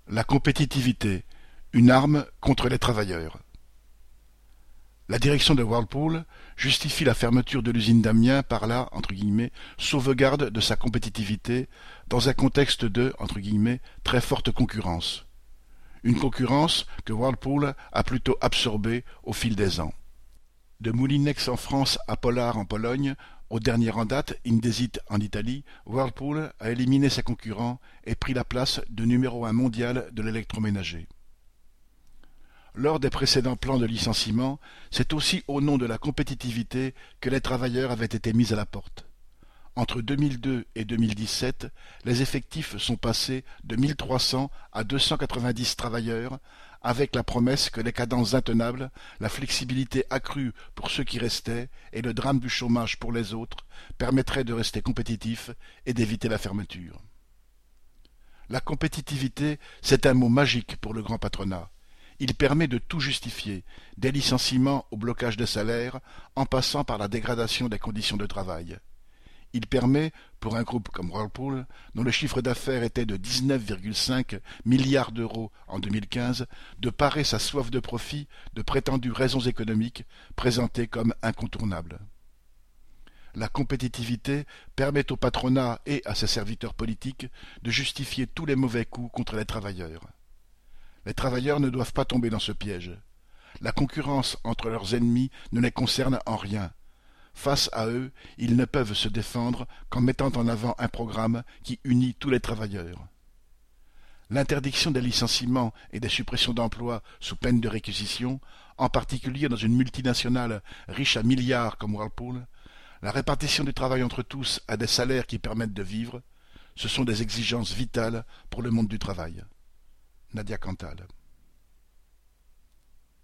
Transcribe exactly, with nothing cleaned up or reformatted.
La compétitivité, une arme contre les travailleurs. La direction de Whirlpool justifie la fermeture de l'usine d'Amiens par la entre guillemets, sauvegarde de sa compétitivité dans un contexte de entre guillemets, très forte concurrence. Une concurrence que Whirlpool a plutôt absorbée au fil des ans. De Moulinex en France à Polar en Pologne, au dernier en date, Indesit en Italie, Whirlpool a éliminé ses concurrents et pris la place de numéro un mondial de l'électroménager. Lors des précédents plans de licenciement, c'est aussi au nom de la compétitivité que les travailleurs avaient été mis à la porte. Entre deux mille deux et deux mille dix-sept, les effectifs sont passés de mille trois cents à deux cent quatre-vingt-dix travailleurs, avec la promesse que les cadences intenables, la flexibilité accrue pour ceux qui restaient et le drame du chômage pour les autres permettraient de rester compétitifs et d'éviter la fermeture. La compétitivité, c'est un mot magique pour le grand patronat. Il permet de tout justifier, des licenciements au blocage des salaires, en passant par la dégradation des conditions de travail. Il permet, pour un groupe comme Whirlpool, dont le chiffre d'affaires était de dix-neuf virgule cinq milliards d'euros en deux mille quinze, de parer sa soif de profit de prétendues raisons économiques présentées comme incontournables. La compétitivité permet au patronat et à ses serviteurs politiques de justifier tous les mauvais coups contre les travailleurs. Les travailleurs ne doivent pas tomber dans ce piège. La concurrence entre leurs ennemis ne les concerne en rien. Face à eux, ils ne peuvent se défendre qu'en mettant en avant un programme qui unit tous les travailleurs. L'interdiction des licenciements et des suppressions d'emplois sous peine de réquisition, en particulier dans une multinationale riche à milliards comme Whirlpool, la répartition du travail entre tous à des salaires qui permettent de vivre, ce sont des exigences vitales pour le monde du travail. Nadia Cantal.